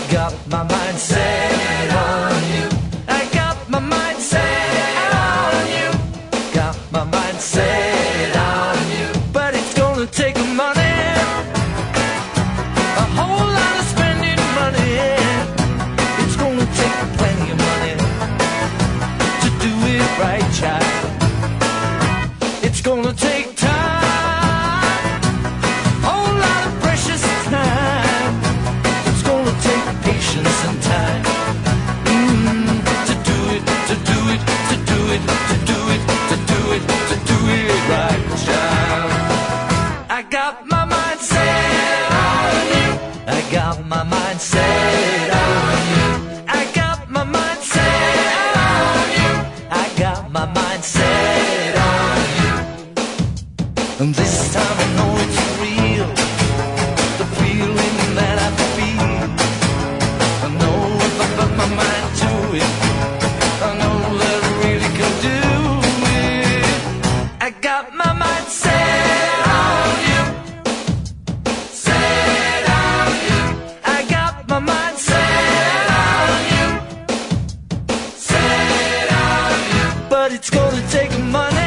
got my mind set on you. I got my mind set on you. Got my mind set on you. But it's gonna take money, a whole lot of spending money. It's gonna take plenty of money to do it right, child. It's gonna take time, whole lot of precious time. It's gonna take patience and time to do it, to do it, to do it, to do it, to do it, to do it right, child. I got my mind set on you. I got my mind set on you. I got my mind set on you. I got my mind set on you. And this time I know it's real, the feeling that I feel. I know if I put my mind to it, I know that I really can do it. I got my mind set on you, set on you. I got my mind set on you, set on you. But it's gonna take money,